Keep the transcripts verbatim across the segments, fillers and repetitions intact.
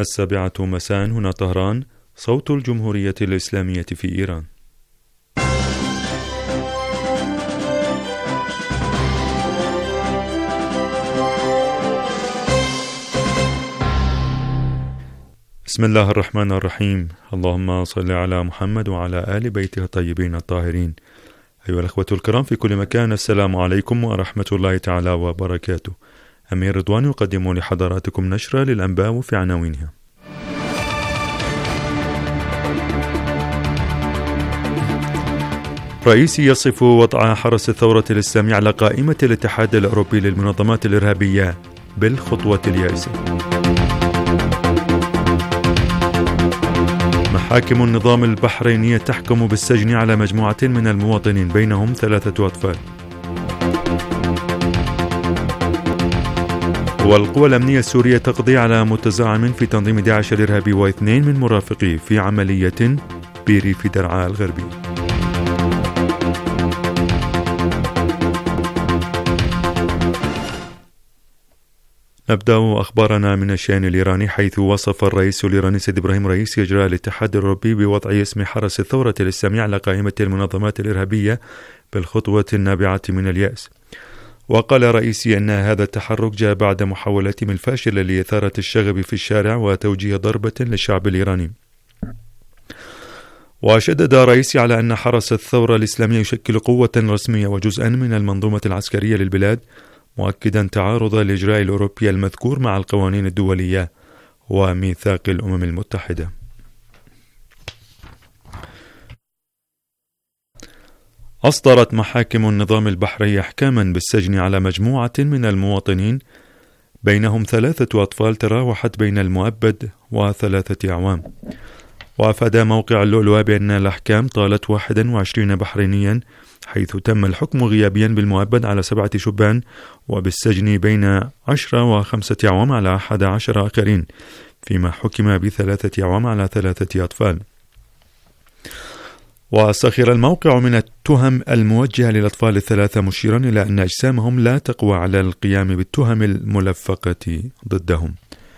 السابعة مساء هنا طهران، صوت الجمهورية الإسلامية في إيران. بسم الله الرحمن الرحيم. اللهم صل على محمد وعلى آل بيته الطيبين الطاهرين. أيها الأخوة الكرام في كل مكان، السلام عليكم ورحمة الله تعالى وبركاته. أمير رضوان يقدم لحضراتكم نشرة للأنباء وفي عناوينها. رئيسي يصف وضع حرس الثورة الإسلامي على قائمة الاتحاد الأوروبي للمنظمات الإرهابية بالخطوة اليائسة. محاكم النظام البحرينية تحكم بالسجن على مجموعة من المواطنين بينهم ثلاثة أطفال. والقوى الأمنية السورية تقضي على متزعم في تنظيم داعش الإرهابي واثنين من مرافقيه في عملية بريف درعا الغربي. نبدأ أخبارنا من الشأن الإيراني، حيث وصف الرئيس الإيراني سيد إبراهيم رئيسي إجراء الاتحاد الأوروبي بوضع اسم حرس الثورة الإسلامي على قائمة المنظمات الإرهابية بالخطوة النابعة من اليأس. وقال رئيسي أن هذا التحرك جاء بعد محاولاتهم الفاشلة لإثارة الشغب في الشارع وتوجيه ضربة للشعب الإيراني. وشدد رئيسي على أن حرس الثورة الإسلامية يشكل قوة رسمية وجزءا من المنظومة العسكرية للبلاد، مؤكدا تعارض الإجراء الأوروبي المذكور مع القوانين الدولية وميثاق الأمم المتحدة. أصدرت محاكم النظام البحري أحكاما بالسجن على مجموعة من المواطنين بينهم ثلاثة أطفال تراوحت بين المؤبد وثلاثة أعوام. وأفاد موقع اللؤلؤة بأن الأحكام طالت واحد وعشرين بحرينيا، حيث تم الحكم غيابيا بالمؤبد على سبعة شبان وبالسجن بين عشرة وخمسة أعوام على أحد عشر آخرين، فيما حكم بثلاثة أعوام على ثلاثة أطفال. وسخر الموقع من التهم الموجهة للأطفال الثلاثة، مشيرا إلى أن أجسامهم لا تقوى على القيام بالتهم الملفقة ضدهم.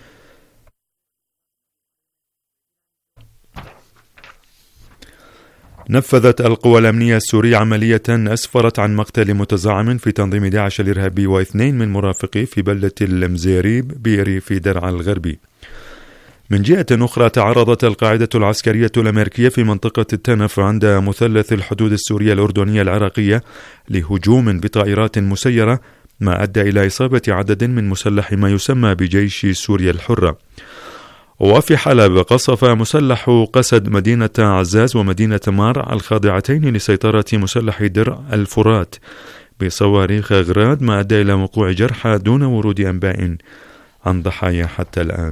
نفذت القوى الأمنية السورية عملية أسفرت عن مقتل متزعم في تنظيم داعش الإرهابي واثنين من مرافقيه في بلدة المزيريب بريف درعا الغربي. من جهة أخرى، تعرضت القاعدة العسكرية الأمريكية في منطقة التنف عند مثلث الحدود السورية الأردنية العراقية لهجوم بطائرات مسيرة، ما أدى إلى إصابة عدد من مسلح ما يسمى بجيش سوريا الحرة. وفي حلب قصف مسلح قسد مدينة عزاز ومدينة مار الخاضعتين لسيطرة مسلح درع الفرات بصواريخ غراد، ما أدى إلى وقوع جرحى دون ورود أنباء عن ضحايا حتى الآن.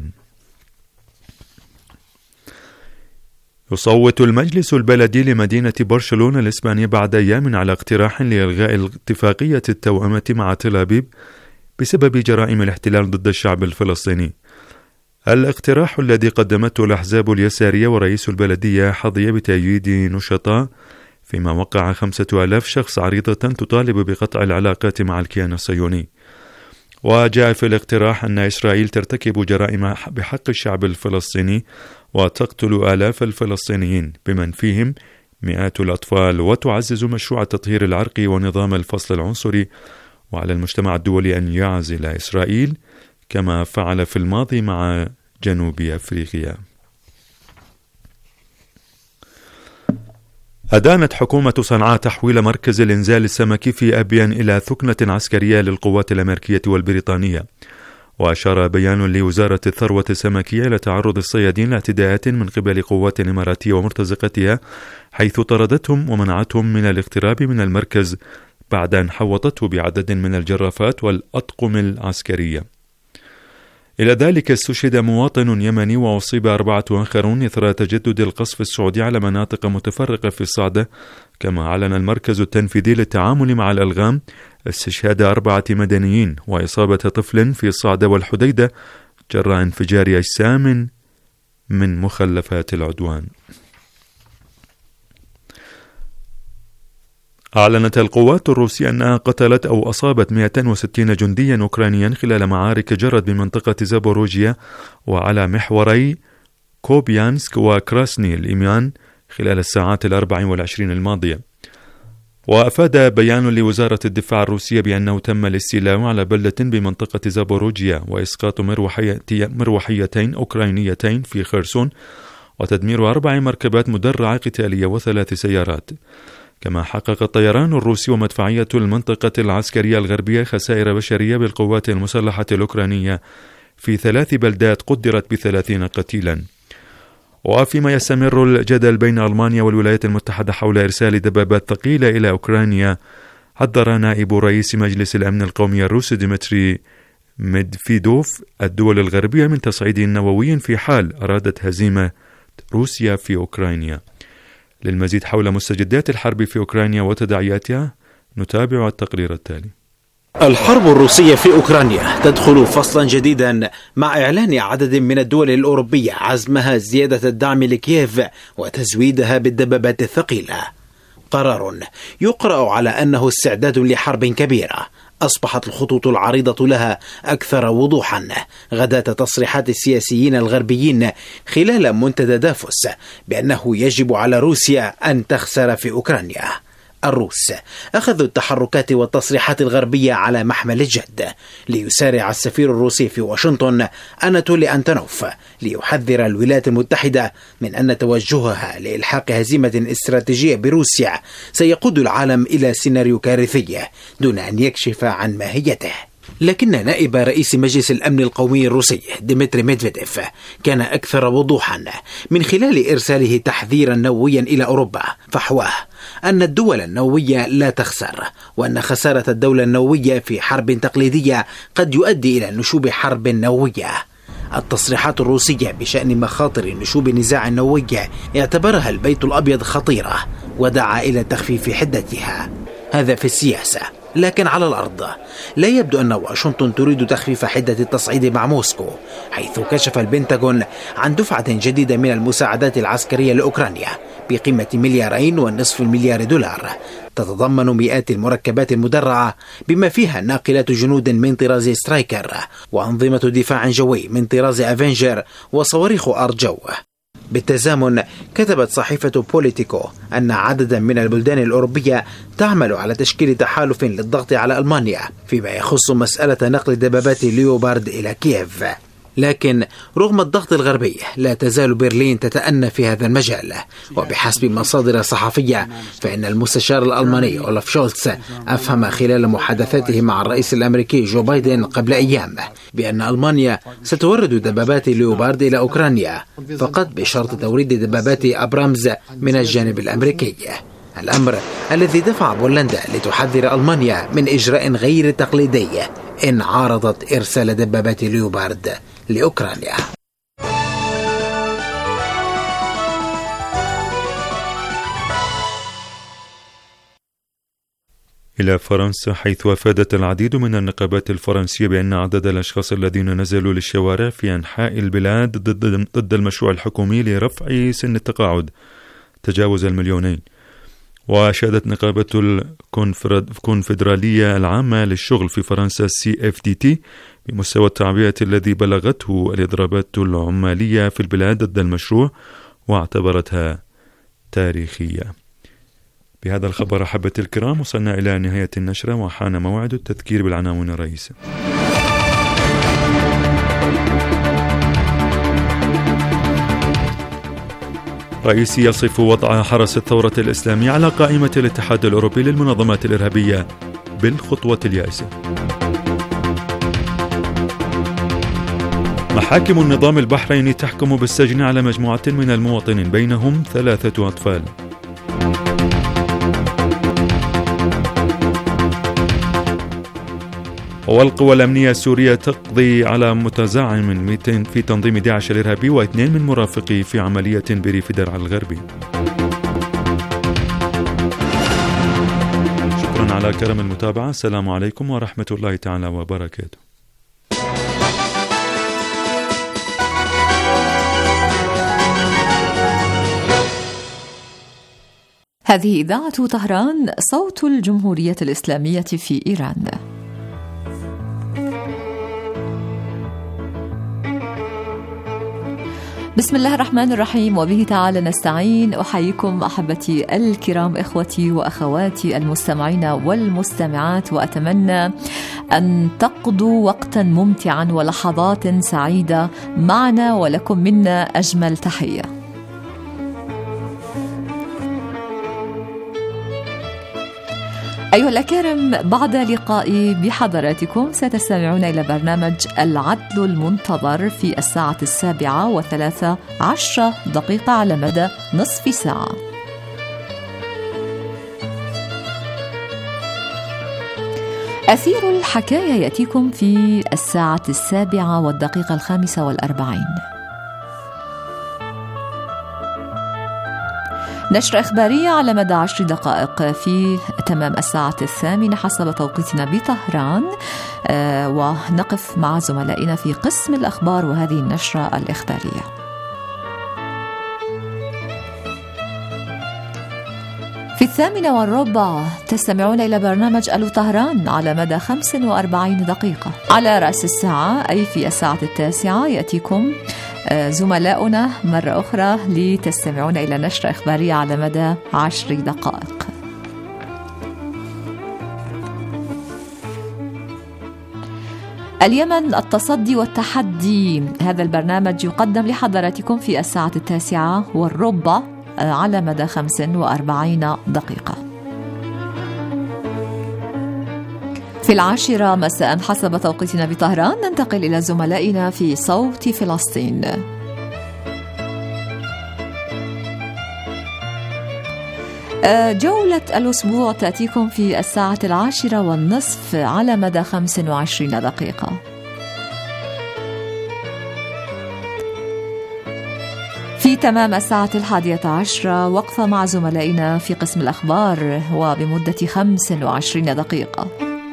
يصوت المجلس البلدي لمدينة برشلونة الإسبانية بعد أيام على اقتراح لإلغاء اتفاقية التوأمة مع تل أبيب بسبب جرائم الاحتلال ضد الشعب الفلسطيني. الاقتراح الذي قدمته الأحزاب اليسارية ورئيس البلدية حظي بتأييد نشطاء، فيما وقع خمسة آلاف شخص عريضة تطالب بقطع العلاقات مع الكيان الصهيوني. وجاء في الاقتراح أن إسرائيل ترتكب جرائم بحق الشعب الفلسطيني وتقتل آلاف الفلسطينيين بمن فيهم مئات الأطفال، وتعزز مشروع التطهير العرقي ونظام الفصل العنصري، وعلى المجتمع الدولي أن يعزل إسرائيل كما فعل في الماضي مع جنوب أفريقيا. أدانت حكومة صنعاء تحويل مركز الإنزال السمكي في أبيان إلى ثكنة عسكرية للقوات الأمريكية والبريطانية. وأشار بيان لوزارة الثروة السمكية إلى تعرض الصيادين لاعتداءات من قبل قوات إماراتية ومرتزقتها، حيث طردتهم ومنعتهم من الاقتراب من المركز بعد أن حوطته بعدد من الجرافات والأطقم العسكرية. إلى ذلك استشهد مواطن يمني وأصيب أربعة آخرون إثر تجدد القصف السعودي على مناطق متفرقة في الصعدة. كما أعلن المركز التنفيذي للتعامل مع الألغام استشهاد أربعة مدنيين وإصابة طفل في الصعدة والحديدة جراء انفجار أجسام من مخلفات العدوان. أعلنت القوات الروسية أنها قتلت أو أصابت مئتين وستين جنديا أوكرانيا خلال معارك جرت بمنطقة زابوروجيا وعلى محوري كوبيانسك وكراسني الإيمان خلال الساعات الأربع والعشرين الماضية. وأفاد بيان لوزارة الدفاع الروسية بأنه تم الاستيلاء على بلدة بمنطقة زابوروجيا وإسقاط مروحيتين أوكرانيتين في خرسون وتدمير أربع مركبات مدرعة قتالية وثلاث سيارات. كما حقق الطيران الروسي ومدفعية المنطقة العسكرية الغربية خسائر بشرية بالقوات المسلحة الأوكرانية في ثلاث بلدات قدرت بثلاثين قتيلا. وفيما يستمر الجدل بين ألمانيا والولايات المتحدة حول إرسال دبابات ثقيلة إلى أوكرانيا، حذر نائب رئيس مجلس الأمن القومي الروسي ديمتري ميدفيدوف الدول الغربية من تصعيد نووي في حال أرادت هزيمة روسيا في أوكرانيا. للمزيد حول مستجدات الحرب في أوكرانيا وتداعياتها نتابع التقرير التالي. الحرب الروسية في أوكرانيا تدخل فصلا جديدا مع إعلان عدد من الدول الأوروبية عزمها زيادة الدعم لكييف وتزويدها بالدبابات الثقيلة. قرار يقرأ على أنه استعداد لحرب كبيرة أصبحت الخطوط العريضة لها أكثر وضوحا غداة تصريحات السياسيين الغربيين خلال منتدى دافوس بأنه يجب على روسيا أن تخسر في أوكرانيا. الروس أخذوا التحركات والتصريحات الغربية على محمل الجد، ليسارع السفير الروسي في واشنطن أناتولي أنتونوف ليحذر الولايات المتحدة من أن توجهها لإلحاق هزيمة استراتيجية بروسيا سيقود العالم إلى سيناريو كارثي دون أن يكشف عن ماهيته. لكن نائب رئيس مجلس الأمن القومي الروسي ديمتري ميدفيديف كان أكثر وضوحا من خلال إرساله تحذيرا نوويا إلى أوروبا فحواه أن الدول النووية لا تخسر، وأن خسارة الدولة النووية في حرب تقليدية قد يؤدي إلى نشوب حرب نووية. التصريحات الروسية بشأن مخاطر نشوب نزاع نووي اعتبرها البيت الأبيض خطيرة ودعا إلى تخفيف حدتها. هذا في السياسة، لكن على الأرض لا يبدو أن واشنطن تريد تخفيف حدة التصعيد مع موسكو، حيث كشف البنتاغون عن دفعة جديدة من المساعدات العسكرية لأوكرانيا بقيمة مليارين ونصف المليار دولار، تتضمن مئات المركبات المدرعة بما فيها ناقلات جنود من طراز سترايكر وأنظمة دفاع جوي من طراز أفنجر وصواريخ أرجو. بالتزامن كتبت صحيفة بوليتيكو أن عددا من البلدان الأوروبية تعمل على تشكيل تحالف للضغط على ألمانيا فيما يخص مسألة نقل دبابات ليوبارد إلى كييف. لكن رغم الضغط الغربي لا تزال برلين تتأنى في هذا المجال، وبحسب مصادر صحفية فإن المستشار الألماني أولاف شولتز أفهم خلال محادثاته مع الرئيس الأمريكي جو بايدن قبل أيام بأن ألمانيا ستورد دبابات ليوبارد إلى أوكرانيا فقط بشرط توريد دبابات أبرامز من الجانب الأمريكي، الأمر الذي دفع بولندا لتحذر ألمانيا من إجراء غير تقليدي إن عارضت إرسال دبابات ليوبارد لأوكرانيا. إلى فرنسا، حيث أفادت العديد من النقابات الفرنسية بأن عدد الأشخاص الذين نزلوا للشوارع في أنحاء البلاد ضد ضد المشروع الحكومي لرفع سن التقاعد تجاوز المليونين. وأشادت نقابة الكونفدرالية العامة للشغل في فرنسا سي إف دي تي بمستوى التعبئة الذي بلغته الإضرابات العمالية في البلاد ضد المشروع، واعتبرتها تاريخية. بهذا الخبر أحبتي الكرام وصلنا إلى نهاية النشرة، وحان موعد التذكير بالعناوين الرئيسة. رئيسي يصف وضع حرس الثورة الإسلامية على قائمة الاتحاد الأوروبي للمنظمات الإرهابية بالخطوة اليائسة. محاكم النظام البحريني تحكم بالسجن على مجموعة من المواطنين بينهم ثلاثة أطفال. والقوى الأمنية السورية تقضي على متزعم في تنظيم داعش الإرهابي واثنين من مرافقيه في عملية بريف درعا الغربي. شكرا على كرم المتابعة. السلام عليكم ورحمة الله تعالى وبركاته. هذه إذاعة طهران، صوت الجمهورية الإسلامية في إيران. بسم الله الرحمن الرحيم، وبه تعالى نستعين. أحييكم أحبتي الكرام، إخوتي وأخواتي المستمعين والمستمعات، وأتمنى أن تقضوا وقتا ممتعا ولحظات سعيدة معنا، ولكم منا أجمل تحية. أيها الأكارم، بعد لقائي بحضراتكم ستستمعون إلى برنامج العدل المنتظر في الساعة السابعة وثلاثة عشر دقيقة على مدى نصف ساعة. أثير الحكاية يأتيكم في الساعة السابعة والدقيقة الخامسة والأربعين. نشرة إخبارية على مدى عشر دقائق في تمام الساعة الثامنة حسب توقيتنا بطهران، آه ونقف مع زملائنا في قسم الأخبار وهذه النشرة الإخبارية. في الثامنة والربع تستمعون إلى برنامج ألو طهران على مدى خمس وأربعين دقيقة. على رأس الساعة أي في الساعة التاسعة يأتيكم زملاؤنا مرة أخرى لتستمعون إلى نشرة إخبارية على مدى عشر دقائق. اليمن، التصدي والتحدي، هذا البرنامج يقدم لحضراتكم في الساعة التاسعة والربع على مدى خمس وأربعين دقيقة. في العاشرة مساء حسب توقيتنا بطهران ننتقل إلى زملائنا في صوت فلسطين. جولة الأسبوع تأتيكم في الساعة العاشرة والنصف على مدى خمس وعشرين دقيقة. في تمام الساعة الحادية عشرة وقفة مع زملائنا في قسم الأخبار وبمدة خمس وعشرين دقيقة.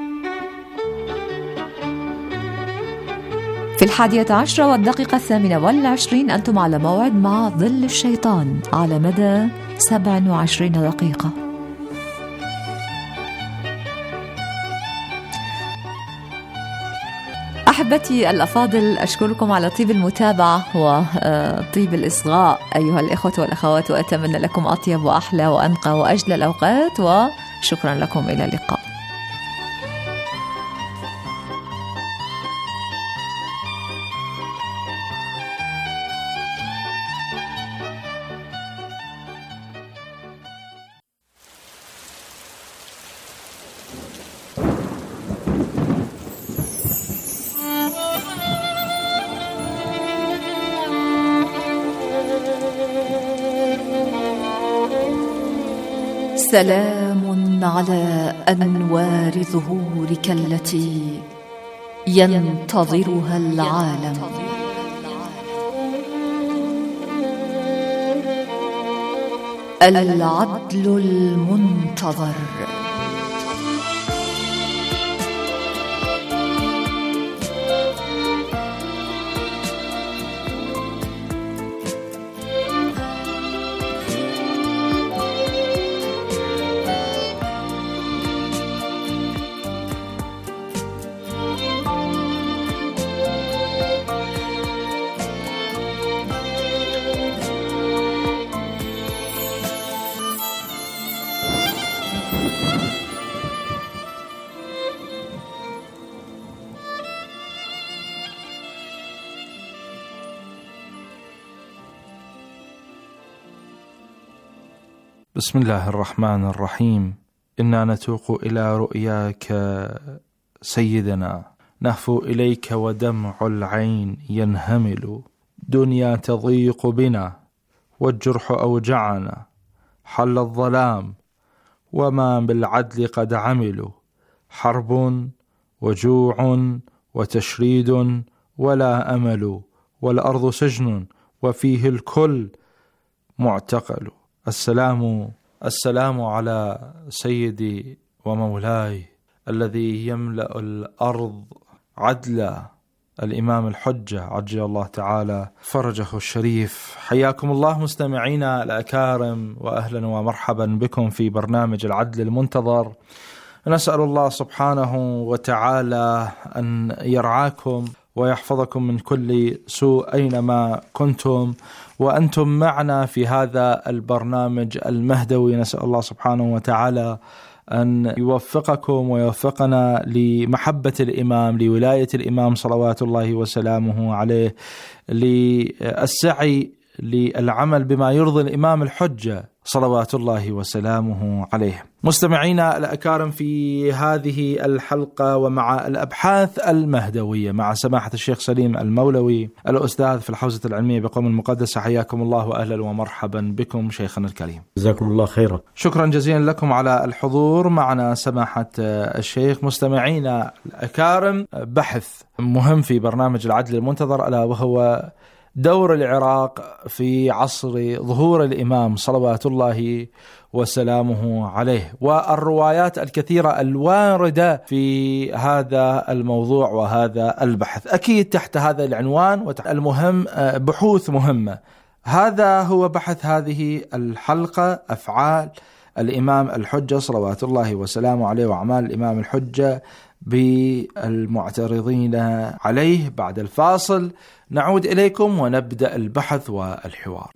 في الحادية عشرة والدقيقة الثامنة والعشرين أنتم على موعد مع ظل الشيطان على مدى سبع وعشرين دقيقة. أحبتي الأفاضل، أشكركم على طيب المتابعة وطيب الإصغاء أيها الإخوة والأخوات، وأتمنى لكم أطيب وأحلى وأنقى وأجلى الأوقات، وشكرا لكم. إلى اللقاء. سلام على أنوار ظهورك التي ينتظرها العالم. العدل المنتظر. بسم الله الرحمن الرحيم. إنا نتوق إلى رؤياك سيدنا، نهفو إليك ودمع العين ينهمل. دنيا تضيق بنا والجرح أوجعنا، حل الظلام وما بالعدل قد عملوا. حرب وجوع وتشريد ولا أمل، والأرض سجن وفيه الكل معتقل. السلام السلام على سيدي ومولاي الذي يملأ الأرض عدلا، الإمام الحجة عجل الله تعالى فرجه الشريف. حياكم الله مستمعينا الأكارم، وأهلا ومرحبا بكم في برنامج العدل المنتظر. نسأل الله سبحانه وتعالى أن يرعاكم ويحفظكم من كل سوء أينما كنتم وأنتم معنا في هذا البرنامج المهدوي. نسأل الله سبحانه وتعالى أن يوفقكم ويوفقنا لمحبة الإمام، لولاية الإمام صلوات الله وسلامه عليه، للسعي للعمل بما يرضي الإمام الحجة صلوات الله وسلامه عليه. مستمعينا الأكارم، في هذه الحلقة ومع الأبحاث المهدوية مع سماحة الشيخ سليم المولوي الأستاذ في الحوزة العلمية بقم المقدسة، حياكم الله وأهلا ومرحبا بكم شيخنا الكريم. جزاكم الله خيرا. شكرا جزيلا لكم على الحضور معنا سماحة الشيخ. مستمعينا الأكارم، بحث مهم في برنامج العدل المنتظر، ألا وهو دور العراق في عصر ظهور الإمام صلوات الله وسلامه عليه، والروايات الكثيرة الواردة في هذا الموضوع وهذا البحث. أكيد تحت هذا العنوان وتحت المهم بحوث مهمة. هذا هو بحث هذه الحلقة: أفعال الإمام الحجة صلوات الله وسلامه عليه وأعمال الإمام الحجة بالمعترضين عليه. بعد الفاصل نعود إليكم ونبدأ البحث والحوار.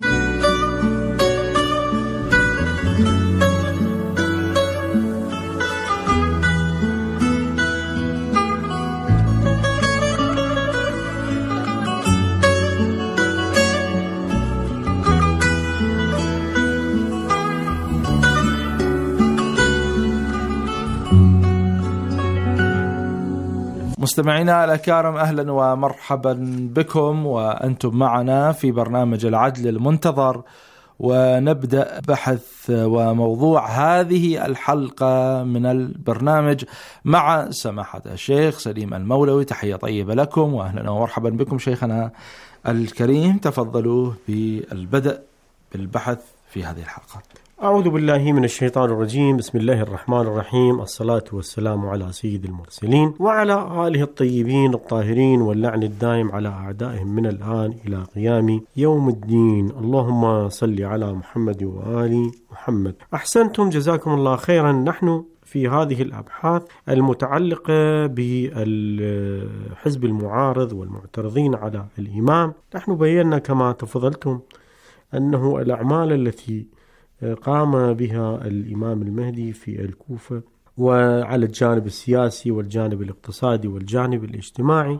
مستمعينا الأكارم، أهلا ومرحبا بكم وأنتم معنا في برنامج العدل المنتظر، ونبدأ بحث وموضوع هذه الحلقة من البرنامج مع سماحة الشيخ سليم المولوي. تحية طيبة لكم وأهلا ومرحبا بكم شيخنا الكريم. تفضلوا بالبدء بالبحث في هذه الحلقة. أعوذ بالله من الشيطان الرجيم. بسم الله الرحمن الرحيم. الصلاة والسلام على سيد المرسلين وعلى آله الطيبين الطاهرين، واللعن الدائم على أعدائهم من الآن إلى قيام يوم الدين. اللهم صل على محمد وآل محمد. أحسنتم، جزاكم الله خيرا. نحن في هذه الأبحاث المتعلقة بالحزب المعارض والمعترضين على الإمام، نحن بينا كما تفضلتم أنه الأعمال التي قام بها الإمام المهدي في الكوفة، وعلى الجانب السياسي والجانب الاقتصادي والجانب الاجتماعي،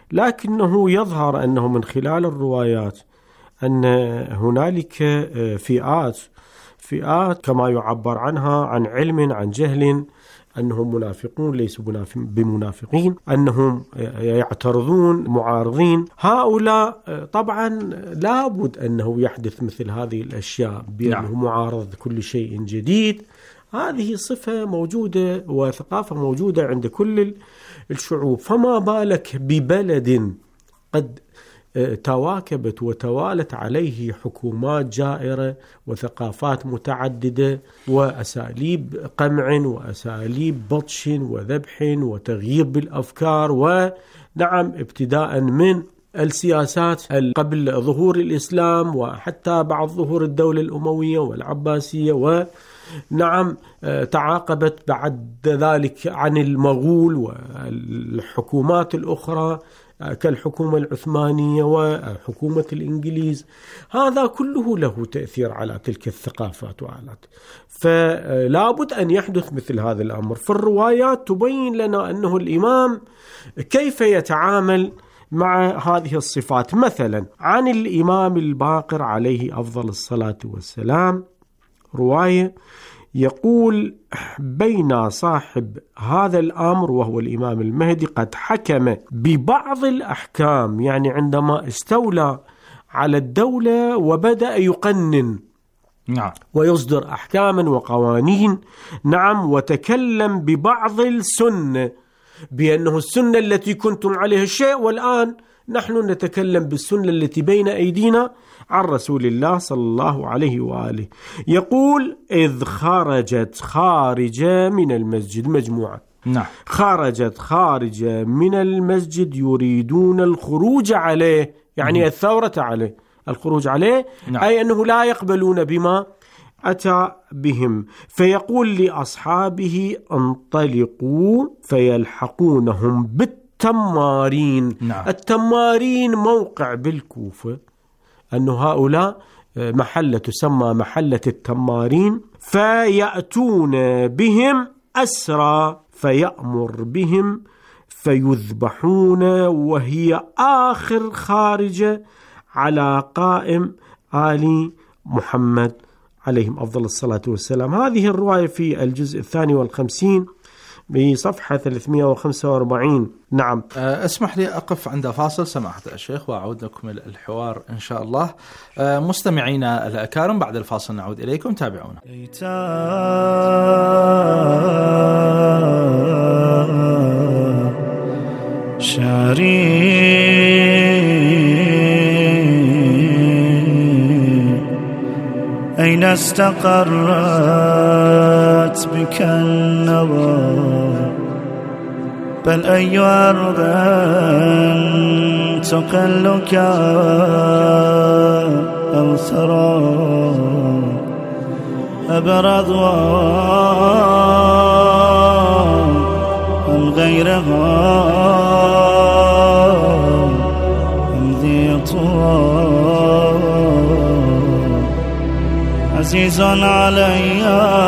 لكنه يظهر أنه من خلال الروايات أن هنالك فئات فئات كما يعبر عنها عن علم عن جهل، أنهم منافقون ليسوا بمنافقين، أنهم يعترضون معارضين. هؤلاء طبعا لابد أنه يحدث مثل هذه الأشياء، بأنه معارض كل شيء جديد. هذه صفة موجودة وثقافة موجودة عند كل الشعوب، فما بالك ببلد قد تواكبت وتوالت عليه حكومات جائرة وثقافات متعددة وأساليب قمع وأساليب بطش وذبح وتغيير بالأفكار، ونعم ابتداء من السياسات قبل ظهور الإسلام وحتى بعد ظهور الدولة الأموية والعباسية، ونعم تعاقبت بعد ذلك عن المغول والحكومات الأخرى كالحكومة العثمانية وحكومة الإنجليز. هذا كله له تأثير على تلك الثقافات وعلات، فلا بد أن يحدث مثل هذا الأمر. فالروايات تبين لنا أنه الإمام كيف يتعامل مع هذه الصفات. مثلا عن الإمام الباقر عليه أفضل الصلاة والسلام رواية يقول: بين صاحب هذا الأمر وهو الإمام المهدي قد حكم ببعض الأحكام، يعني عندما استولى على الدولة وبدأ يقنن نعم ويصدر أحكاما وقوانين، نعم، وتكلم ببعض السنة بأنه السنة التي كنتم عليها الشيء، والآن نحن نتكلم بالسنة التي بين أيدينا عن رسول الله صلى الله عليه وآله. يقول: إذ خرجت خارجة من المسجد مجموعة نعم. خرجت خارجة من المسجد يريدون الخروج عليه، يعني الثورة عليه، الخروج عليه. نعم. أي أنه لا يقبلون بما أتى بهم، فيقول لأصحابه انطلقوا فيلحقونهم بالتمارين. نعم. التمارين موقع بالكوفة، أن هؤلاء محلة تسمى محلة التمارين، فيأتون بهم أسرى فيأمر بهم فيذبحون، وهي آخر خارجة على قائم آل محمد عليهم أفضل الصلاة والسلام. هذه الرواية في الجزء الثاني والخمسين بصفحة ثلاثمائة وخمسة وأربعين. نعم. اسمح لي أقف عند فاصل سماحة الشيخ وأعود لكم الحوار إن شاء الله. مستمعينا الأكارم، بعد الفاصل نعود إليكم، تابعونا. شعري أين استقرت بك النوى، بل أي أرض تقلك أو ثرى، أبرض أم غيرها أم ذي طوى. عزيز علي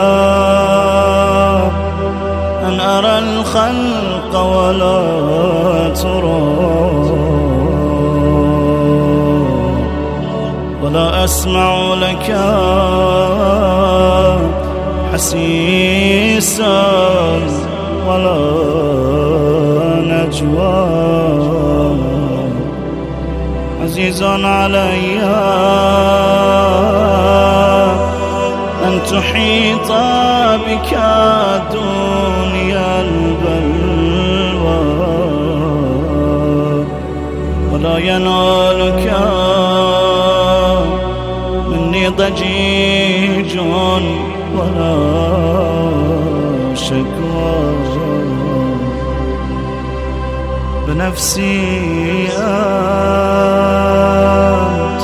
أن أرى الخلق ولا ترى، ولا أسمع لك حسيسا ولا نجوى. عزيز علي أن تحيط بك دنيا البلوى، ولا ينالك مني ضجيج ولا شكوى. بنفسي أنت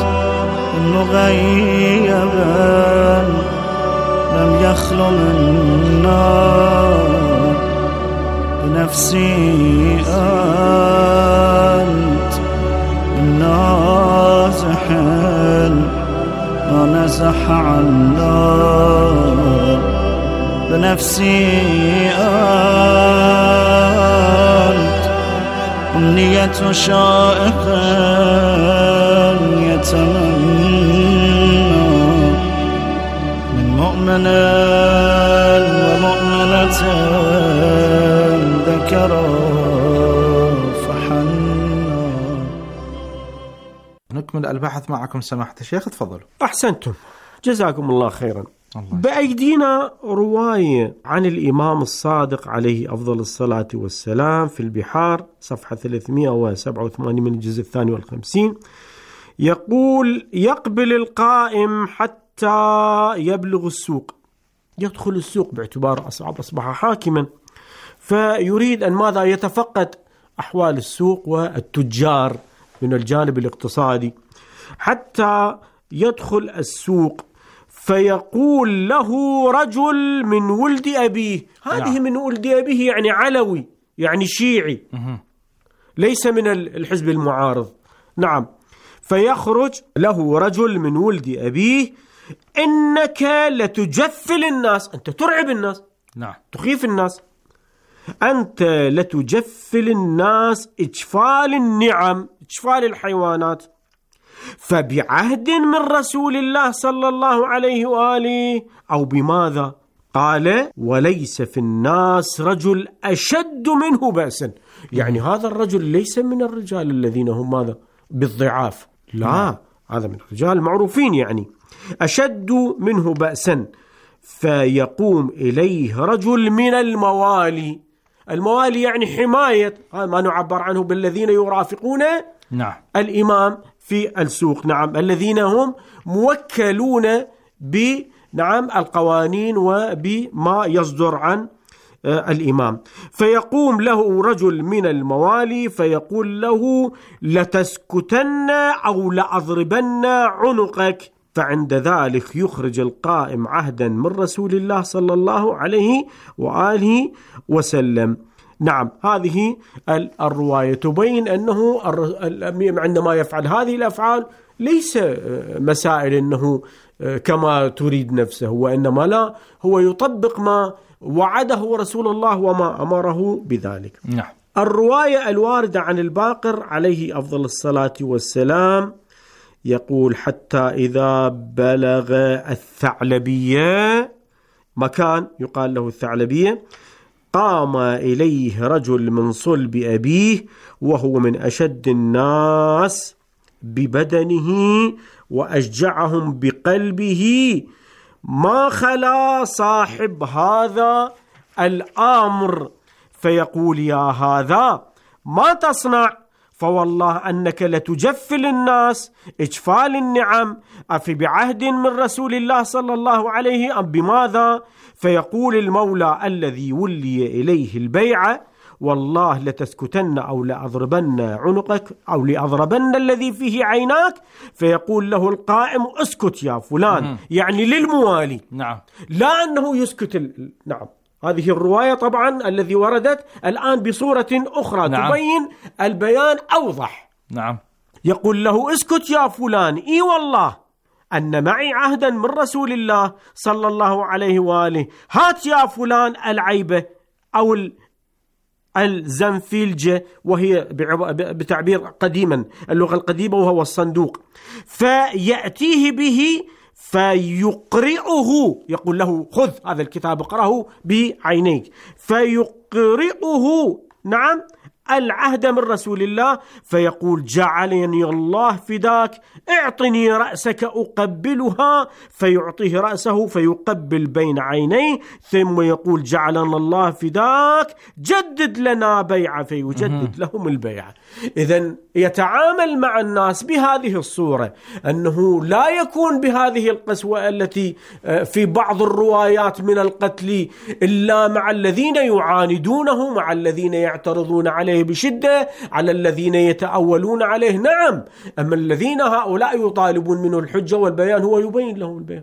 المغيبا لم يخلو منا، بنفسي أنت النازح ما نزح عنا، بنفسي أنت أمنية شائق يتمنى من مؤمن ومؤمنة ذكرا فحنا. نكمل البحث معكم سماحة الشيخ، تفضلوا. أحسنتم، جزاكم الله خيرا. بأيدينا رواية عن الإمام الصادق عليه أفضل الصلاة والسلام في البحار صفحة ثلاثمائة وسبعة وثمانين من الجزء الثاني والخمسين، يقول: يقبل القائم حتى يبلغ السوق، يدخل السوق باعتبار أصعب أصبح حاكما، فيريد أن ماذا يتفقد أحوال السوق والتجار من الجانب الاقتصادي، حتى يدخل السوق فيقول له رجل من ولد أبيه. هذه من ولد أبيه يعني علوي، يعني شيعي، ليس من الحزب المعارض. نعم. فيخرج له رجل من ولد أبيه: إنك لتجفل الناس، أنت ترعب الناس. نعم. تخيف الناس، أنت لتجفل الناس إجفال النعم، إجفال الحيوانات. فبعهد من رسول الله صلى الله عليه وآله أو بماذا؟ قال: وليس في الناس رجل أشد منه بأسا. يعني هذا الرجل ليس من الرجال الذين هم ماذا؟ بالضعاف، لا، هذا من الرجال المعروفين، يعني أشد منه بأسا. فيقوم إليه رجل من الموالي. الموالي يعني حماية، هذا ما نعبر عنه بالذين يرافقون نعم الإمام في السوق. نعم. الذين هم موكلون بنعم القوانين وبما يصدر عن الإمام. فيقوم له رجل من الموالي فيقول له: لتسكتن أو لأضربن عنقك. فعند ذلك يخرج القائم عهدا من رسول الله صلى الله عليه وآله وسلم. نعم، هذه الرواية تبين أنه عندما يفعل هذه الأفعال ليس مسائل أنه كما تريد نفسه، وإنما لا، هو يطبق ما وعده رسول الله وما أمره بذلك. نعم. الرواية الواردة عن الباقر عليه أفضل الصلاة والسلام يقول: حتى إذا بلغ الثعلبية، مكان يقال له الثعلبية، قام إليه رجل من صلب أبيه وهو من أشد الناس ببدنه وأشجعهم بقلبه، ما خلا صاحب هذا الأمر، فيقول: يا هذا ما تصنع؟ فوالله أنك لتجفل الناس إجفال النعم، أفي بعهد من رسول الله صلى الله عليه أم بماذا؟ فيقول المولى الذي ولي إليه البيعة: والله لتسكتن أو لأضربن عنقك أو لأضربن الذي فيه عيناك. فيقول له القائم: اسكت يا فلان، م- يعني للموالي. نعم. لا أنه يسكت ال... نعم. هذه الرواية طبعا الذي وردت الآن بصورة أخرى، نعم، تبين البيان أوضح. نعم. يقول له: اسكت يا فلان، إي والله أن معي عهدا من رسول الله صلى الله عليه وآله، هات يا فلان العيبة أو الزنفيلجة، وهي بتعبير قديما اللغة القديمة وهو الصندوق، فيأتيه به فيقرئه، يقول له: خذ هذا الكتاب اقرأه بعينيك، فيقرئه نعم العهد من رسول الله، فيقول: جعلني الله فداك، اعطني رأسك أقبلها، فيعطيه رأسه فيقبل بين عينيه، ثم يقول: جعلنا الله فداك، جدد لنا بيعة، فيجدد لهم البيعة. إذن يتعامل مع الناس بهذه الصورة، أنه لا يكون بهذه القسوة التي في بعض الروايات من القتل إلا مع الذين يعاندونه، مع الذين يعترضون عليه بشدة، على الذين يتأولون عليه. نعم، أما الذين هؤلاء يطالبون منه الحجة والبيان هو يبين لهم البيان.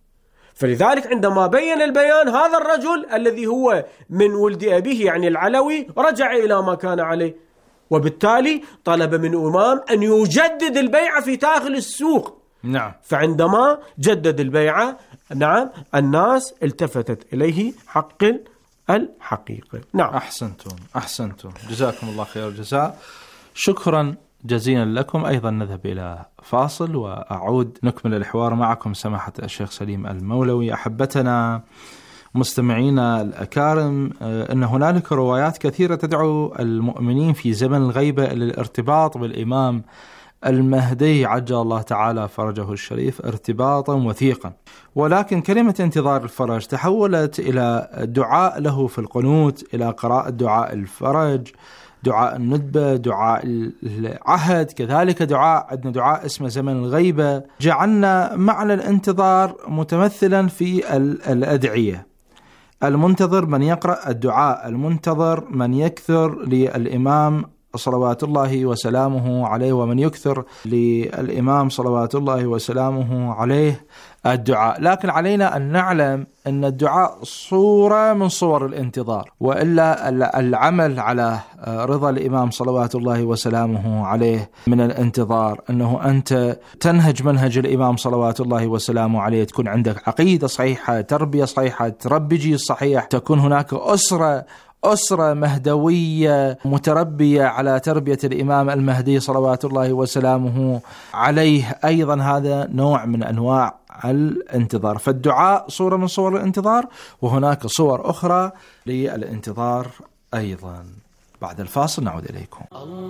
فلذلك عندما بين البيان، هذا الرجل الذي هو من ولد أبيه يعني العلوي رجع إلى ما كان عليه، وبالتالي طلب من إمام أن يجدد البيعة في داخل السوق. نعم. فعندما جدد البيعة، نعم، الناس التفتت إليه حق الحقيقة. نعم. أحسنتم أحسنتم جزاكم الله خير الجزاء. شكرا جزيلا لكم. أيضا نذهب إلى فاصل وأعود نكمل الحوار معكم سماحة الشيخ سليم المولوي. أحبتنا مستمعينا الأكارم، أن هنالك روايات كثيرة تدعو المؤمنين في زمن الغيبة للارتباط بالإمام المهدي عجل الله تعالى فرجه الشريف ارتباطا وثيقا، ولكن كلمة انتظار الفرج تحولت إلى دعاء له في القنوت، إلى قراءة دعاء الفرج، دعاء الندبة، دعاء العهد، كذلك دعاء عندنا دعاء اسمه زمن الغيبة. جعلنا معنى الانتظار متمثلا في الأدعية. المنتظر من يقرأ الدعاء، المنتظر من يكثر للإمام صلوات الله وسلامه عليه، ومن يكثر للإمام صلوات الله وسلامه عليه الدعاء. لكن علينا أن نعلم أن الدعاء صورة من صور الانتظار، وإلا العمل على رضا الإمام صلوات الله وسلامه عليه من الانتظار، أنه أنت تنهج منهج الإمام صلوات الله وسلامه عليه، تكون عندك عقيدة صحيحة، تربية صحيحة، تربي جيل صحيح، تكون هناك أسرة أسرة مهدوية متربية على تربية الإمام المهدي صلوات الله وسلامه عليه. أيضا هذا نوع من أنواع الانتظار. فالدعاء صورة من صور الانتظار، وهناك صور أخرى للانتظار أيضا. بعد الفاصل نعود إليكم.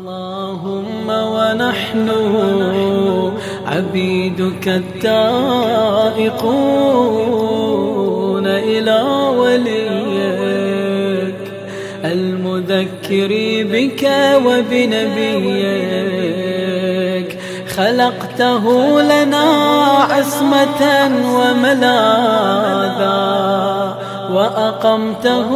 اللهم ونحن عبيدك التائقون إلى وليك المذكر بك وبنبيك، خلقته لنا عصمة وملاذا، وأقمته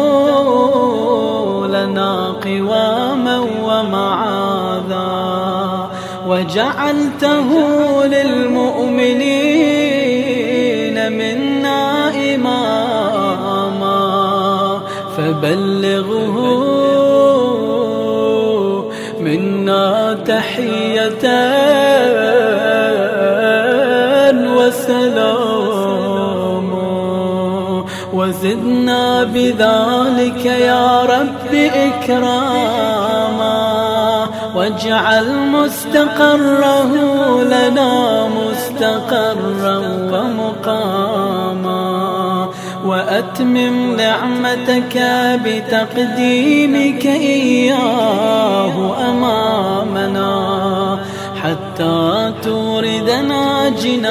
لنا قواما ومعاذا وجعلته للمؤمنين منا إماما فبلغه منا تحية وسلام وزدنا بذلك يا رب إكراما واجعل مستقره لنا مستقرا ومقاما وأتمم نعمتك بتقديمك إياه أمامنا حتى توردنا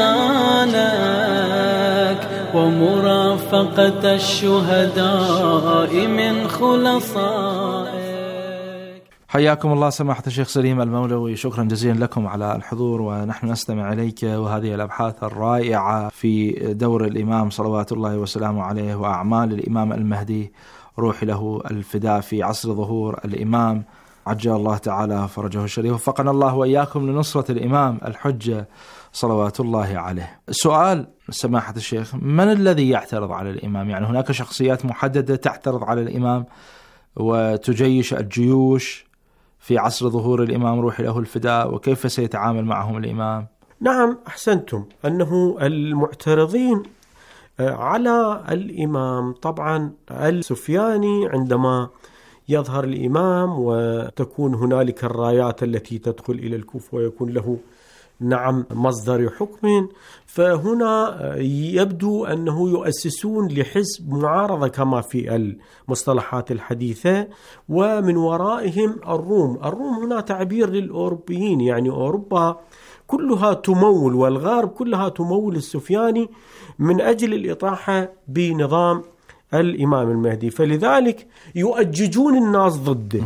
جنانك ومرافقة الشهداء من خلصائك. حياكم الله سماحة الشيخ سليم المولوي، شكرا جزيلا لكم على الحضور، ونحن نستمع إليك وهذه الأبحاث الرائعة في دور الإمام صلوات الله وسلامه عليه وأعمال الإمام المهدي روح له الفداء في عصر ظهور الإمام عجل الله تعالى فرجه الشريف. وفقنا الله وإياكم لنصرة الإمام الحجة صلوات الله عليه. سؤال سماحة الشيخ، من الذي يعترض على الإمام؟ يعني هناك شخصيات محددة تعترض على الإمام وتجيش الجيوش في عصر ظهور الإمام روح له الفداء، وكيف سيتعامل معهم الإمام؟ نعم أحسنتم، أنه المعترضين على الإمام طبعا السفياني عندما يظهر الإمام وتكون هنالك الرايات التي تدخل إلى الكوفة ويكون له نعم مصدر حكم، فهنا يبدو أنه يؤسسون لحزب معارضة كما في المصطلحات الحديثة، ومن ورائهم الروم. الروم هنا تعبير للأوروبيين، يعني أوروبا كلها تمول والغرب كلها تمول السفياني من أجل الإطاحة بنظام الإمام المهدي، فلذلك يؤججون الناس ضده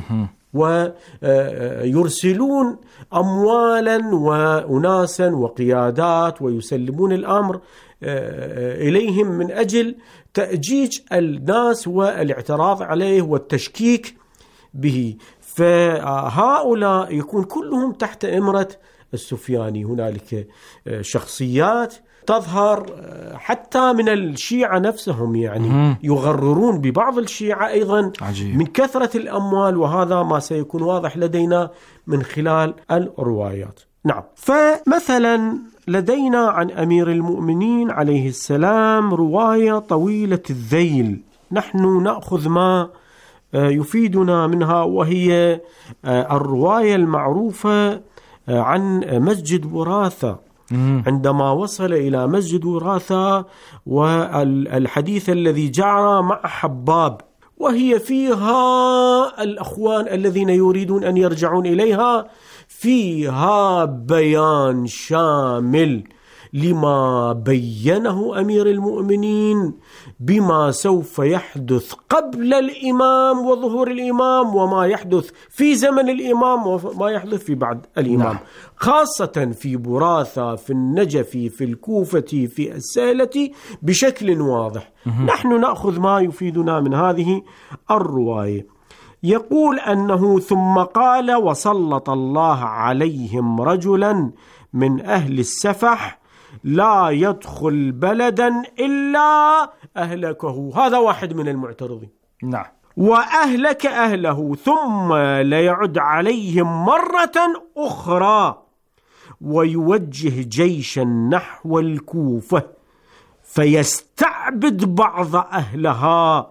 ويرسلون أموالا وأناسا وقيادات ويسلمون الأمر إليهم من أجل تأجيج الناس والاعتراض عليه والتشكيك به. فهؤلاء يكون كلهم تحت إمرة السفياني. هنالك شخصيات تظهر حتى من الشيعة نفسهم، يعني يغررون ببعض الشيعة أيضا عجيب. من كثرة الأموال، وهذا ما سيكون واضح لدينا من خلال الروايات. نعم، فمثلا لدينا عن أمير المؤمنين عليه السلام رواية طويلة الذيل، نحن نأخذ ما يفيدنا منها، وهي الرواية المعروفة عن مسجد وراثة. عندما وصل إلى مسجد وراثة والحديث الذي جرى مع حباب، وهي فيها الأخوان الذين يريدون أن يرجعون إليها، فيها بيان شامل لما بينه أمير المؤمنين بما سوف يحدث قبل الإمام وظهور الإمام، وما يحدث في زمن الإمام وما يحدث في بعد الإمام. نعم. خاصة في براثة، في النجف، في الكوفة، في السهلة بشكل واضح. مه. نحن نأخذ ما يفيدنا من هذه الرواية. يقول أنه ثم قال: وسلط الله عليهم رجلا من أهل السفح لا يدخل بلدا إلا أهلكه. هذا واحد من المعترضين. نعم. وأهلك أهله ثم ليعد عليهم مرة أخرى ويوجه جيشا نحو الكوفة فيستعبد بعض أهلها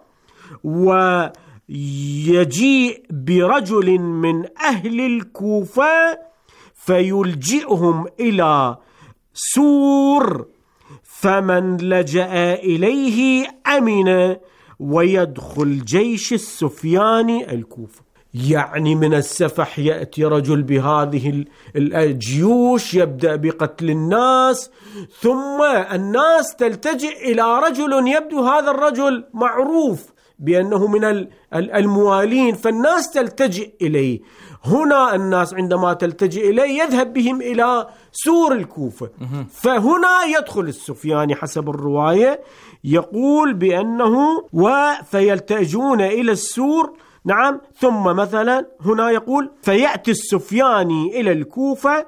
ويجيء برجل من أهل الكوفة فيلجئهم إلى سور، فمن لجأ إليه أمن ويدخل جيش السفياني الكوفة. يعني من السفح يأتي رجل بهذه الجيوش يبدأ بقتل الناس، ثم الناس تلتجئ إلى رجل يبدو هذا الرجل معروف بأنه من الموالين، فالناس تلتجئ إليه. هنا الناس عندما تلتجئ إليه يذهب بهم إلى سور الكوفة، فهنا يدخل السفياني حسب الرواية، يقول بأنه وفيلتجون إلى السور. نعم. ثم مثلا هنا يقول فيأتي السفياني إلى الكوفة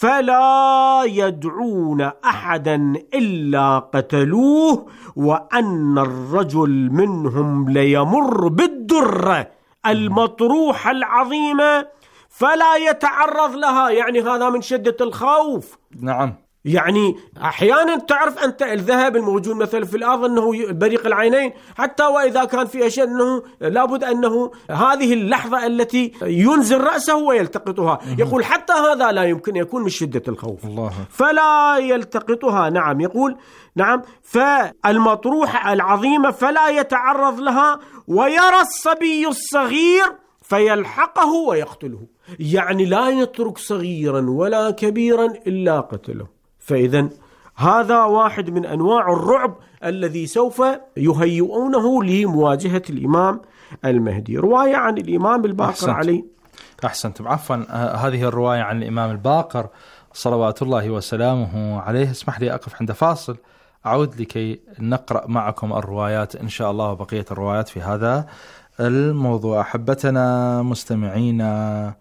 فلا يدعون أحدا إلا قتلوه، وأن الرجل منهم ليمر بالدرة المطروحة العظيمة فلا يتعرض لها، يعني هذا من شدة الخوف. نعم. يعني أحيانا تعرف أنت الذهب الموجود مثلا في الأرض أنه بريق العينين، حتى وإذا كان في أشياء أنه لابد أنه هذه اللحظة التي ينزل رأسه ويلتقطها، يقول حتى هذا لا يمكن يكون من شدة الخوف. الله. فلا يلتقطها. نعم. يقول نعم فالمطروحة العظيمة فلا يتعرض لها، ويرى الصبي الصغير فيلحقه ويقتله، يعني لا يترك صغيرا ولا كبيرا إلا قتله. فإذا هذا واحد من أنواع الرعب الذي سوف يهيئونه لمواجهة الإمام المهدي. رواية عن الإمام الباقر أحسنت. عليه أحسنتم. عفوا، هذه الرواية عن الإمام الباقر صلوات الله وسلامه عليه. اسمح لي أقف عند فاصل، أعود لكي نقرأ معكم الروايات إن شاء الله وبقية الروايات في هذا الموضوع. أحبتنا مستمعينا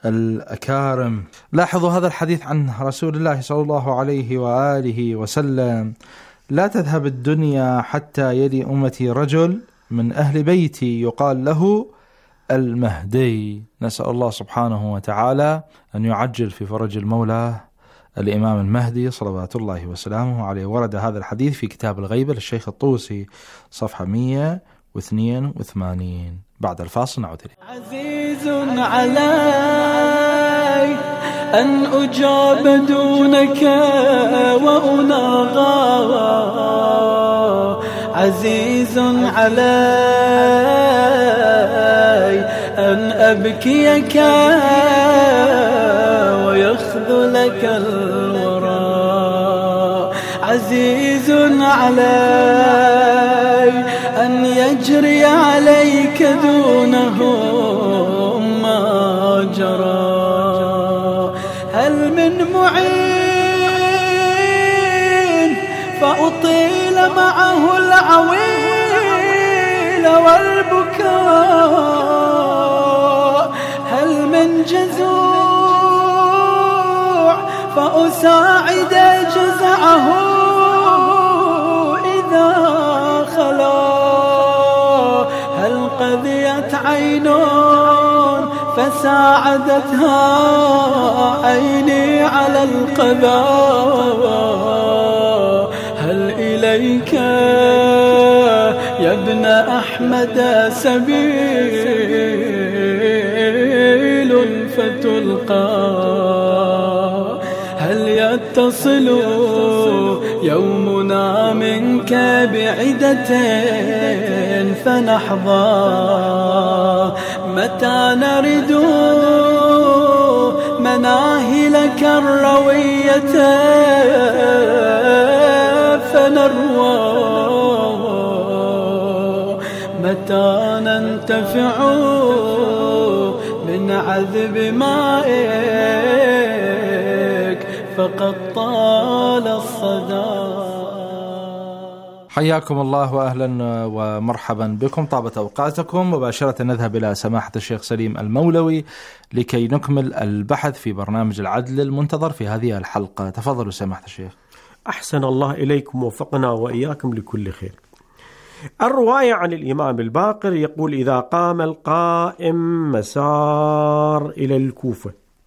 الأكارم، لاحظوا هذا الحديث عن رسول الله صلى الله عليه وآله وسلم: لا تذهب الدنيا حتى يلي أمتي رجل من أهل بيتي يقال له المهدي. نسأل الله سبحانه وتعالى أن يعجل في فرج المولى الإمام المهدي صلوات الله وسلامه عليه. ورد هذا الحديث في كتاب الغيبة للشيخ الطوسي صفحة مئة واثنين وثمانين. بعد الفاصل نعود إليه. عزيز علي أن أجاب دونك وأناغى، عزيز علي أن أبكيك ويخذلك الورى، عزيز علي أن يجري عليك دونهم ما جرى. هل من معين فأطيل معه العويل والبكاء، هل من جزوع فأساعد جزعه إذا خلا، هل قذيت عين فساعدتها عيني على القضاء، هل إليك يا ابن أحمد سبيل فتلقى، هل يتصل يومنا منك بعدة فنحظى، متى نرد مناهلك الروية فنروى، متى ننتفع من عذب مائك فقد طال الصدى. حياكم الله وأهلا ومرحبا بكم، طابت أوقاتكم. مباشرة نذهب إلى سماحة الشيخ سليم المولوي لكي نكمل البحث في برنامج العدل المنتظر في هذه الحلقة. تفضلوا سماحة الشيخ. أحسن الله إليكم، وفقنا وإياكم لكل خير. الرواية عن الإمام الباقر يقول: إذا قام القائم مسار إلى الكوفة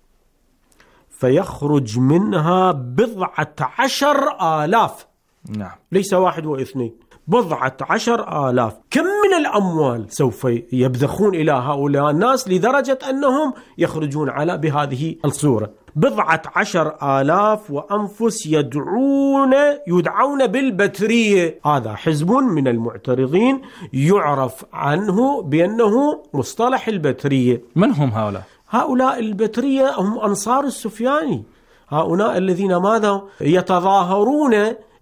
فيخرج منها بضعة عشر آلاف، نعم، ليس واحد واثنين، بضعة عشر آلاف. كم من الأموال سوف يبذخون إلى هؤلاء الناس لدرجة أنهم يخرجون على بهذه الصورة؟ بضعة عشر آلاف وأنفس يدعون يدعون بالبترية. هذا حزب من المعترضين يعرف عنه بأنه مصطلح البترية. من هم هؤلاء؟ هؤلاء البترية هم أنصار السفياني، هؤلاء الذين ماذا يتظاهرون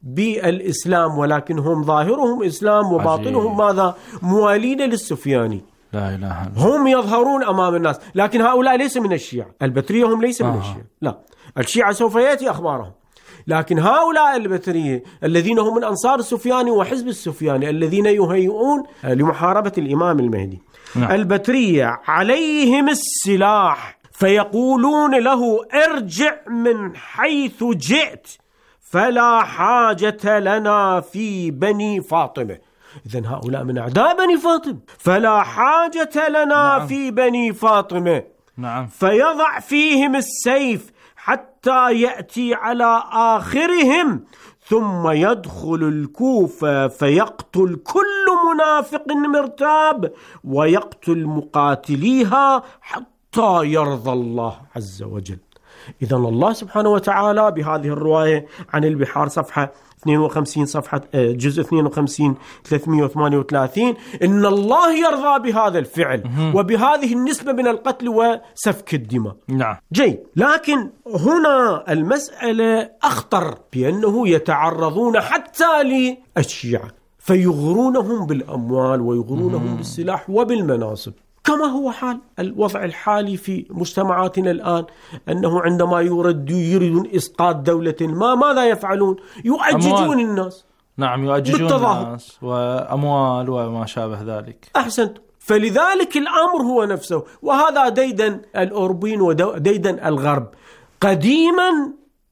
بالإسلام، ولكن هم ظاهرهم إسلام وباطنهم ماذا؟ موالين للسفياني. لا إله إلا الله. هم يظهرون أمام الناس، لكن هؤلاء ليس من الشيعة. البترية هم ليس من آه. الشيعة، لا، الشيعة سوف يأتي أخبارهم، لكن هؤلاء البترية الذين هم من أنصار السفياني وحزب السفياني الذين يهيئون لمحاربة الإمام المهدي. نعم. البترية عليهم السلاح، فيقولون له ارجع من حيث جئت فلا حاجة لنا في بني فاطمة. إذن هؤلاء من أعداء بني فاطمة، فلا حاجة لنا نعم. في بني فاطمة. نعم. فيضع فيهم السيف حتى يأتي على آخرهم، ثم يدخل الكوفة فيقتل كل منافق مرتاب ويقتل مقاتليها حتى يرضى الله عز وجل. إذن الله سبحانه وتعالى بهذه الرواية عن البحار صفحة اثنين وخمسين، صفحة جزء اثنين وخمسين ثلاثمئة وثمانية وثلاثين، إن الله يرضى بهذا الفعل وبهذه النسبة من القتل وسفك الدماء. نعم. جيد، لكن هنا المسألة أخطر، بأنه يتعرضون حتى للشيعة فيغرونهم بالأموال ويغرونهم بالسلاح وبالمناصب، كما هو حال الوضع الحالي في مجتمعاتنا الآن، أنه عندما يرد يريدون إسقاط دولة ما ماذا يفعلون؟ يؤججون أموال. الناس. نعم، يؤججون الناس وأموال وما شابه ذلك. أحسنت. فلذلك الأمر هو نفسه، وهذا ديدن الأوروبيين وديدن الغرب قديما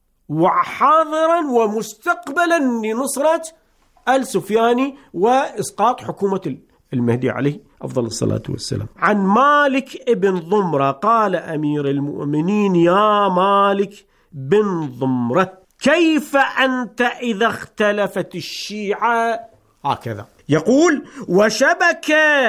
وحاضرا ومستقبلا لنصرة السفياني وإسقاط حكومة المهدي عليه أفضل الصلاة والسلام. عن مالك ابن ضمرة قال أمير المؤمنين: يا مالك بن ضمرة، كيف أنت إذا اختلفت الشيعة؟ هكذا يقول: وشبك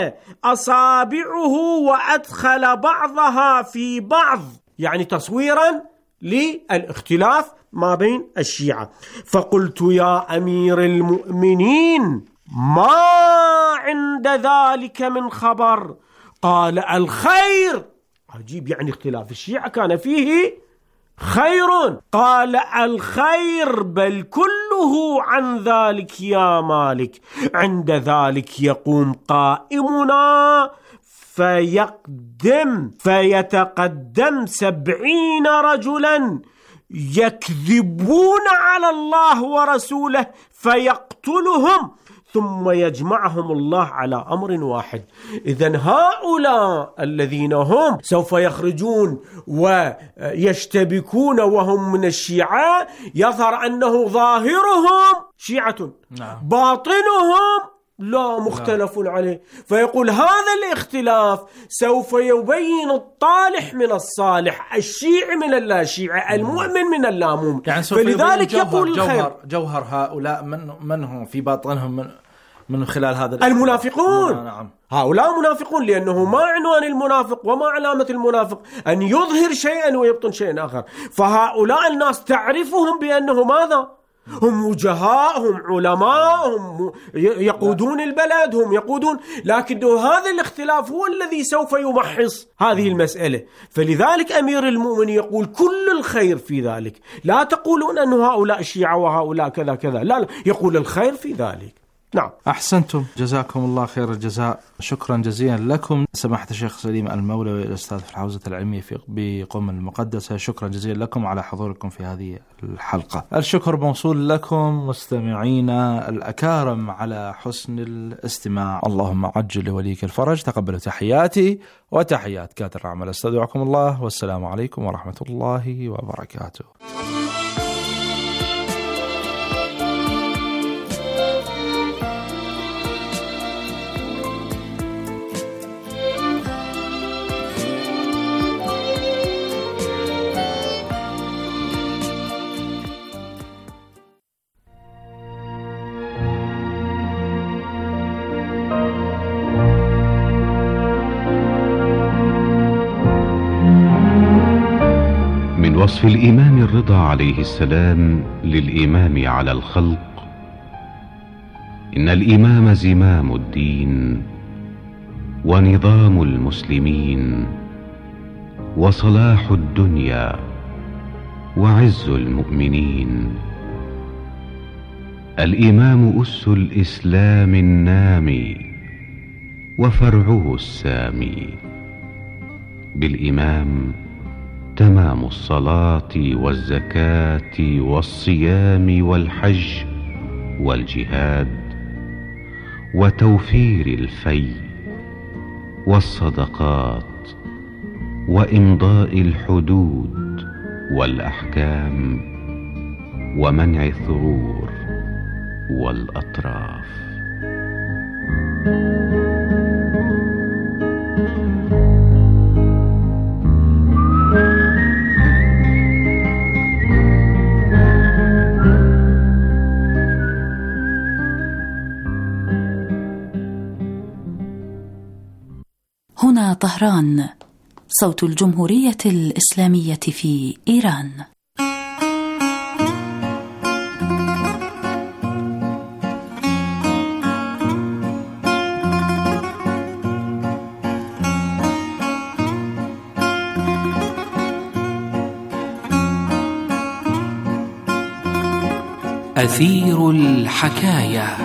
أصابعه وأدخل بعضها في بعض، يعني تصويرا للاختلاف ما بين الشيعة. فقلت: يا أمير المؤمنين، ما عند ذلك من خبر؟ قال: الخير. عجيب، يعني اختلاف الشيعة كان فيه خير. قال: الخير بل كله عن ذلك يا مالك. عند ذلك يقوم قائمنا فيقدم فيتقدم سبعين رجلا يكذبون على الله ورسوله فيقتلهم، ثم يجمعهم الله على أمر واحد. إذن هؤلاء الذين هم سوف يخرجون ويشتبكون وهم من الشيعة، يظهر أنه ظاهرهم شيعة، نعم. باطنهم لا مختلف لا. عليه. فيقول هذا الاختلاف سوف يبين الطالح من الصالح، الشيعي من اللاشيعي، المؤمن من اللامؤمن. يعني فلذلك جوهر يقول الخير. جوهر, جوهر هؤلاء من من هم في باطنهم من من خلال هذا المنافقون. نعم. هؤلاء منافقون، لأنه ما عنوان المنافق وما علامة المنافق؟ أن يظهر شيئا ويبطن شيئا آخر. فهؤلاء الناس تعرفهم بأنه ماذا؟ هم وجهاء، هم علماء، هم يقودون البلد، هم يقودون، لكن هذا الاختلاف هو الذي سوف يمحص هذه المسألة. فلذلك أمير المؤمنين يقول كل الخير في ذلك. لا تقولون أن هؤلاء الشيعة وهؤلاء كذا كذا، لا, لا، يقول الخير في ذلك. نعم. أحسنتم، جزاكم الله خير الجزاء. شكرا جزيلا لكم سماحة الشيخ سليم المولوي الأستاذ في الحوزة العلمية في بقم المقدسة. شكرا جزيلا لكم على حضوركم في هذه الحلقة. الشكر موصول لكم مستمعينا الأكارم على حسن الاستماع. اللهم عجل لوليك الفرج. تقبلوا تحياتي وتحيات كادر العمل. استودعكم الله، والسلام عليكم ورحمة الله وبركاته. وصف الإمام الرضا عليه السلام للإمام على الخلق: إن الإمام زمام الدين ونظام المسلمين وصلاح الدنيا وعز المؤمنين. الإمام أس الإسلام النامي وفرعه السامي. بالإمام تمام الصلاة والزكاة والصيام والحج والجهاد وتوفير الفي والصدقات وإمضاء الحدود والأحكام ومنع الثغور والأطراف. هنا طهران، صوت الجمهورية الإسلامية في إيران. أثير الحكاية.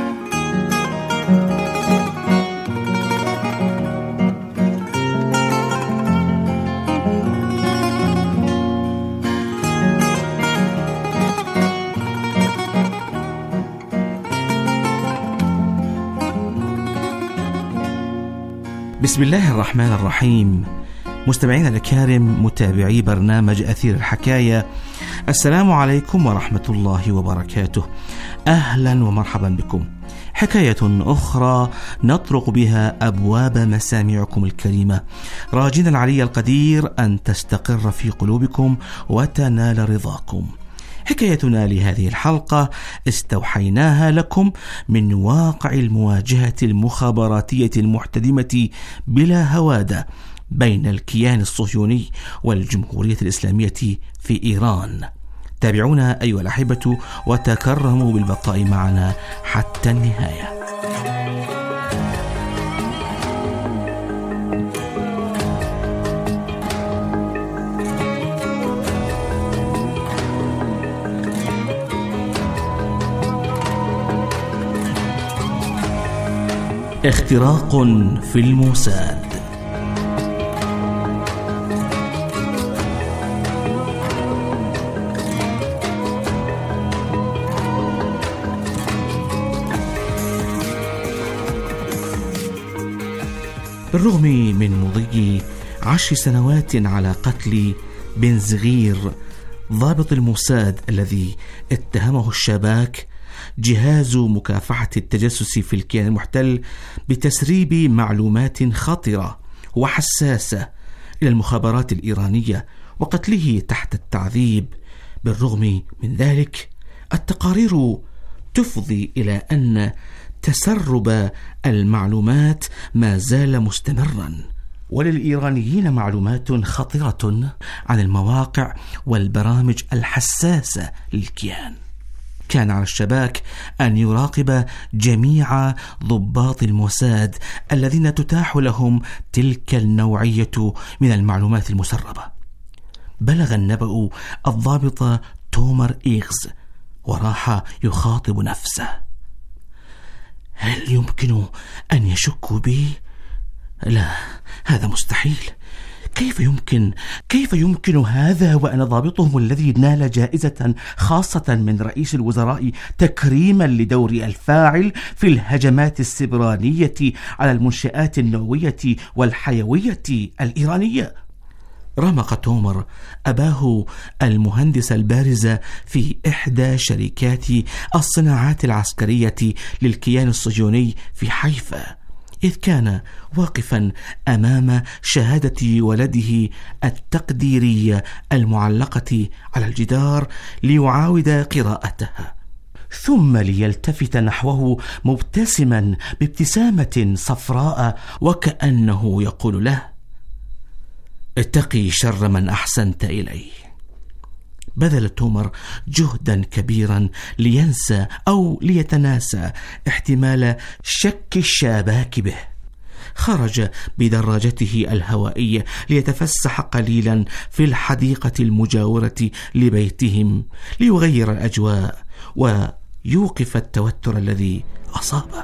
بسم الله الرحمن الرحيم. مستمعينا الأكارم، متابعي برنامج أثير الحكاية، السلام عليكم ورحمة الله وبركاته. أهلا ومرحبا بكم. حكاية أخرى نطرق بها أبواب مسامعكم الكريمة، راجين العلي القدير أن تستقر في قلوبكم وتنال رضاكم. حكايتنا لهذه الحلقة استوحيناها لكم من واقع المواجهة المخابراتية المحتدمة بلا هوادة بين الكيان الصهيوني والجمهورية الإسلامية في إيران. تابعونا أيها الأحبة وتكرموا بالبقاء معنا حتى النهاية. اختراق في الموساد. بالرغم من مضي عشر سنوات على قتل بن زغير ضابط الموساد الذي اتهمه الشباك جهاز مكافحة التجسس في الكيان المحتل بتسريب معلومات خطرة وحساسة إلى المخابرات الإيرانية وقتله تحت التعذيب، بالرغم من ذلك التقارير تفضي إلى أن تسرب المعلومات ما زال مستمرا، وللإيرانيين معلومات خطيرة عن المواقع والبرامج الحساسة للكيان. كان على الشباك أن يراقب جميع ضباط الموساد الذين تتاح لهم تلك النوعية من المعلومات المسربة. بلغ النبأ الضابط تومر إيغز وراح يخاطب نفسه: هل يمكن أن يشكوا بي؟ لا، هذا مستحيل. كيف يمكن كيف يمكن هذا وأنا ضابطهم الذي نال جائزة خاصة من رئيس الوزراء تكريما لدور الفاعل في الهجمات السبرانية على المنشآت النووية والحيوية الإيرانية؟ رمق تومر أباه المهندس البارز في إحدى شركات الصناعات العسكرية للكيان الصهيوني في حيفا، إذ كان واقفا أمام شهادة ولده التقديرية المعلقة على الجدار ليعاود قراءتها، ثم ليلتفت نحوه مبتسما بابتسامة صفراء وكأنه يقول له: اتقي شر من أحسنت إليه. بذل تومر جهدا كبيرا لينسى أو ليتناسى احتمال شك الشاباك به. خرج بدراجته الهوائية ليتفسح قليلا في الحديقة المجاورة لبيتهم ليغير الأجواء يوقف التوتر الذي أصابه.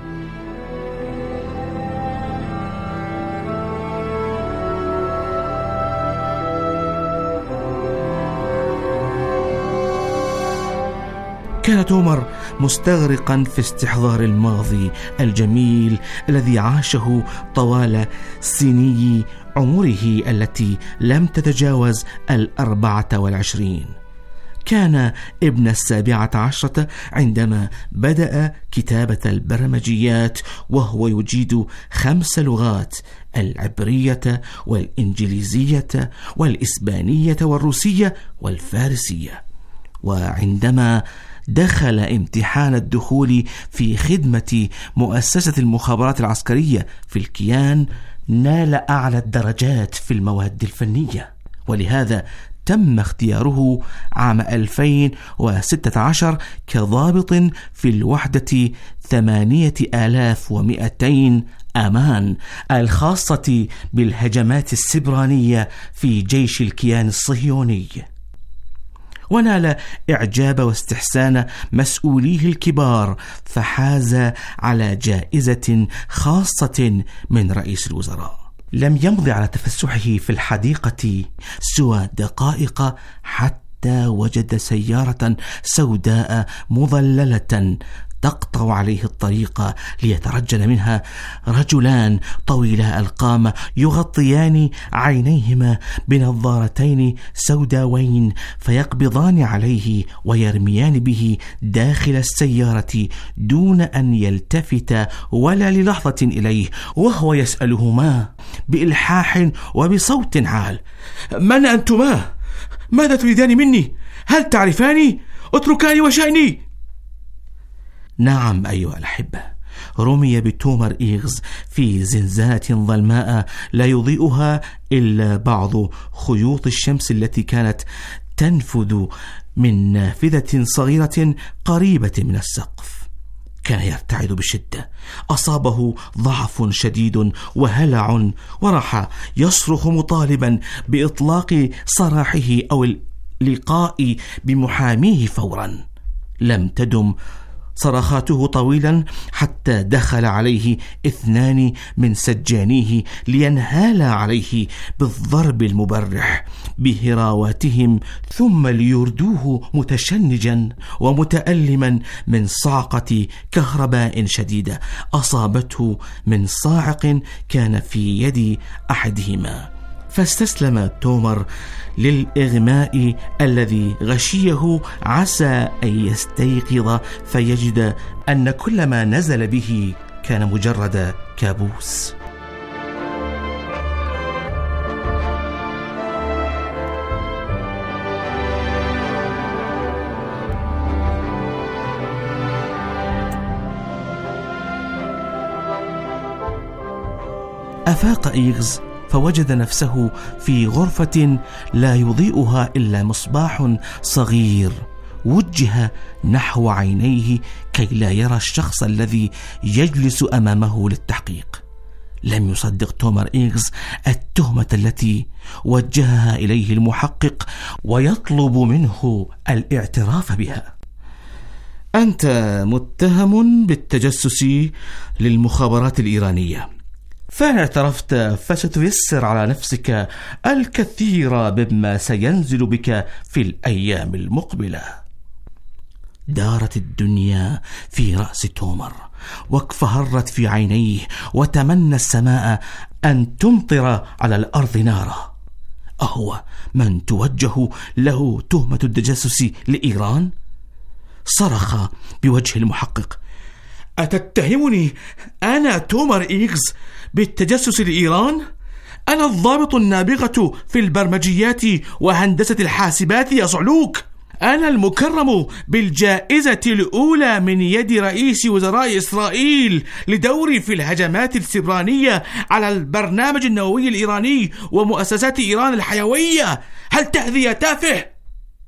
كان تومر مستغرقا في استحضار الماضي الجميل الذي عاشه طوال سني عمره التي لم تتجاوز الأربعة والعشرين. كان ابن السابعة عشرة عندما بدأ كتابة البرمجيات، وهو يجيد خمس لغات: العبرية والإنجليزية والإسبانية والروسية والفارسية. وعندما دخل امتحان الدخول في خدمة مؤسسة المخابرات العسكرية في الكيان، نال أعلى الدرجات في المواد الفنية، ولهذا تم اختياره عام ألفين وستة عشر كضابط في الوحدة ثمانية آلاف ومئتين أمان الخاصة بالهجمات السبرانية في جيش الكيان الصهيوني، ونال إعجاب واستحسان مسؤوليه الكبار، فحاز على جائزة خاصة من رئيس الوزراء. لم يمض على تفسحه في الحديقة سوى دقائق حتى وجد سيارة سوداء مظللة تقطع عليه الطريق ليترجل منها رجلان طويلا القامة يغطيان عينيهما بنظارتين سوداوين، فيقبضان عليه ويرميان به داخل السيارة دون أن يلتفت ولا للحظة إليه، وهو يسألهما بإلحاح وبصوت عال: من أنتما؟ ماذا تريدان مني؟ هل تعرفاني؟ اتركاني وشأني. نعم أيها الأحبة، رمي بتومر إيغز في زنزانة ظلماء لا يضيئها إلا بعض خيوط الشمس التي كانت تنفذ من نافذة صغيرة قريبة من السقف. كان يرتعد بشدة، أصابه ضعف شديد وهلع، وراح يصرخ مطالبا بإطلاق سراحه أو اللقاء بمحاميه فورا. لم تدم صرخاته طويلا حتى دخل عليه اثنان من سجانيه لينهالا عليه بالضرب المبرح بهراواتهم، ثم ليردوه متشنجا ومتألما من صعقة كهرباء شديدة أصابته من صاعق كان في يد أحدهما. فاستسلم تومر للإغماء الذي غشيه، عسى أن يستيقظ فيجد أن كل ما نزل به كان مجرد كابوس. أفاق إيغز فوجد نفسه في غرفة لا يضيئها إلا مصباح صغير وجه نحو عينيه كي لا يرى الشخص الذي يجلس أمامه للتحقيق. لم يصدق تومر إيغز التهمة التي وجهها إليه المحقق ويطلب منه الاعتراف بها. أنت متهم بالتجسس للمخابرات الإيرانية، فإن اعترفت فستيسر على نفسك الكثير مما سينزل بك في الأيام المقبلة. دارت الدنيا في رأس تومر واكفهرت في عينيه، وتمنى السماء أن تمطر على الأرض نارا. أهو من توجه له تهمة التجسس لإيران؟ صرخ بوجه المحقق: أتتهمني أنا تومر إيغز بالتجسس لإيران؟ أنا الضابط النابغة في البرمجيات وهندسة الحاسبات يا صعلوك. أنا المكرم بالجائزة الأولى من يد رئيس وزراء إسرائيل لدوري في الهجمات السبرانية على البرنامج النووي الإيراني ومؤسسات إيران الحيوية. هل تهذي يا تافه؟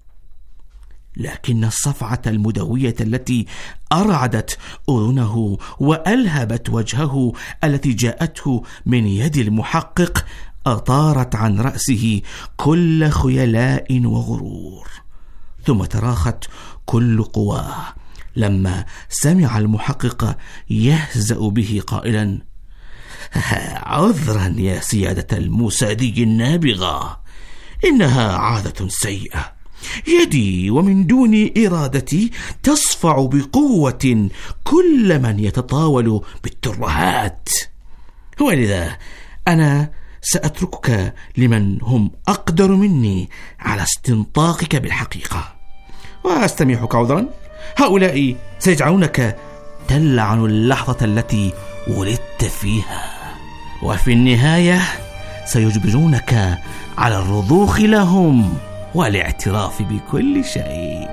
لكن الصفعة المدوية التي أرعدت أذنه وألهبت وجهه التي جاءته من يد المحقق أطارت عن رأسه كل خيلاء وغرور، ثم تراخت كل قواه لما سمع المحقق يهزأ به قائلا: عذرا يا سيادة الموسادي النابغة، إنها عادة سيئة، يدي ومن دون إرادتي تصفع بقوة كل من يتطاول بالترهات، ولذا أنا سأتركك لمن هم أقدر مني على استنطاقك بالحقيقة، وأستميحك عذرا. هؤلاء سيجعلونك تلعن اللحظة التي ولدت فيها، وفي النهاية سيجبرونك على الرضوخ لهم والاعتراف بكل شيء.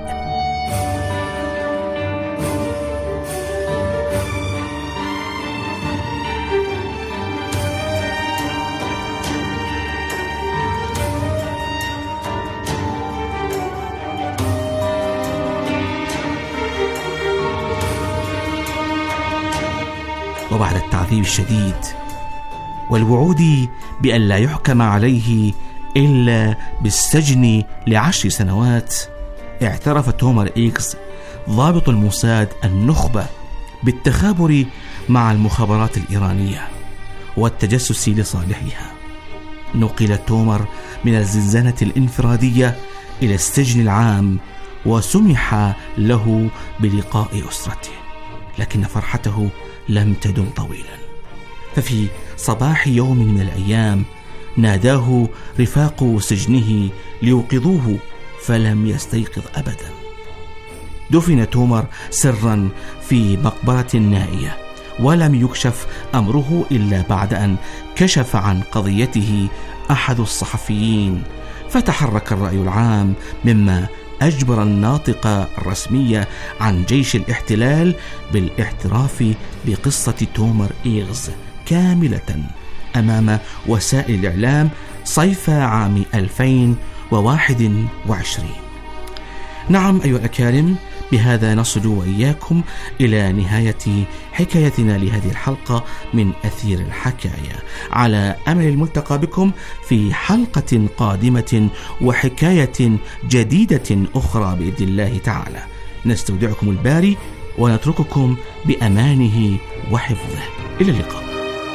وبعد التعذيب الشديد والوعود بأن لا يحكم عليه إلا بالسجن لعشر سنوات، اعترف تومر إيغز ضابط الموساد النخبة بالتخابر مع المخابرات الإيرانية والتجسس لصالحها. نقل تومر من الزنزانة الانفرادية إلى السجن العام، وسمح له بلقاء أسرته، لكن فرحته لم تدم طويلا، ففي صباح يوم من الأيام ناداه رفاق سجنه ليوقظوه، فلم يستيقظ أبدا. دفن تومر سرا في مقبرة نائية، ولم يكشف أمره إلا بعد أن كشف عن قضيته أحد الصحفيين، فتحرك الرأي العام، مما أجبر الناطق الرسمي عن جيش الاحتلال بالاعتراف بقصة تومر إيغز كاملة أمام وسائل الإعلام صيف عام ألفين وواحد وعشرين. نعم أيها الأكارم، بهذا نصل وإياكم إلى نهاية حكايتنا لهذه الحلقة من أثير الحكاية، على أمل الملتقى بكم في حلقة قادمة وحكاية جديدة أخرى بإذن الله تعالى. نستودعكم الباري ونترككم بأمانه وحفظه. إلى اللقاء.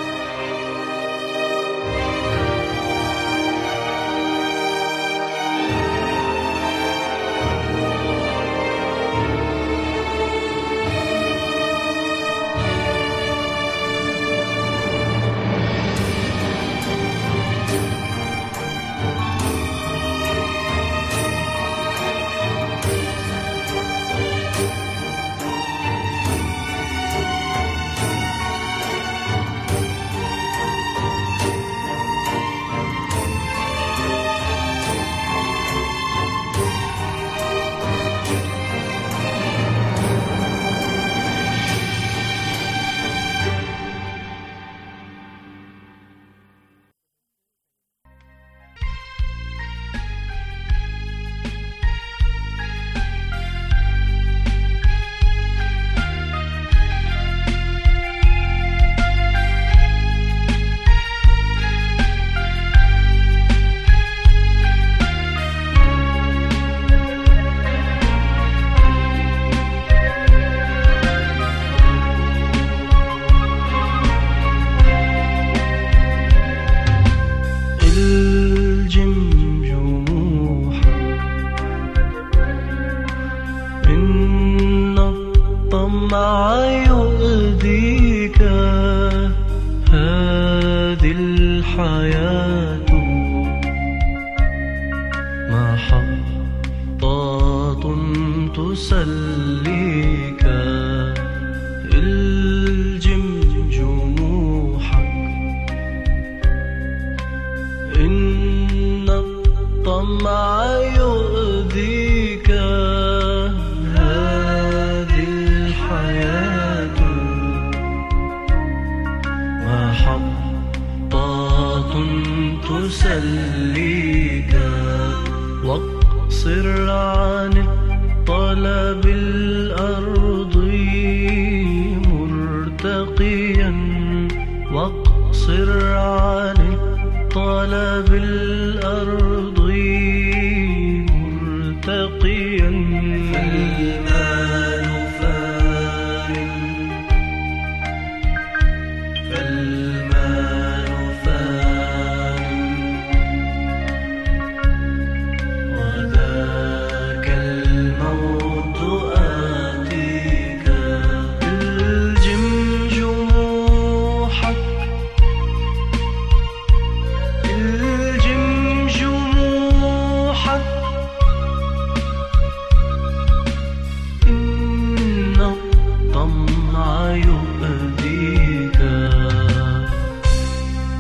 واقصر عن الطلب الأرضي مرتقيا، واقصر عن الطلب الأرضي مرتقيا.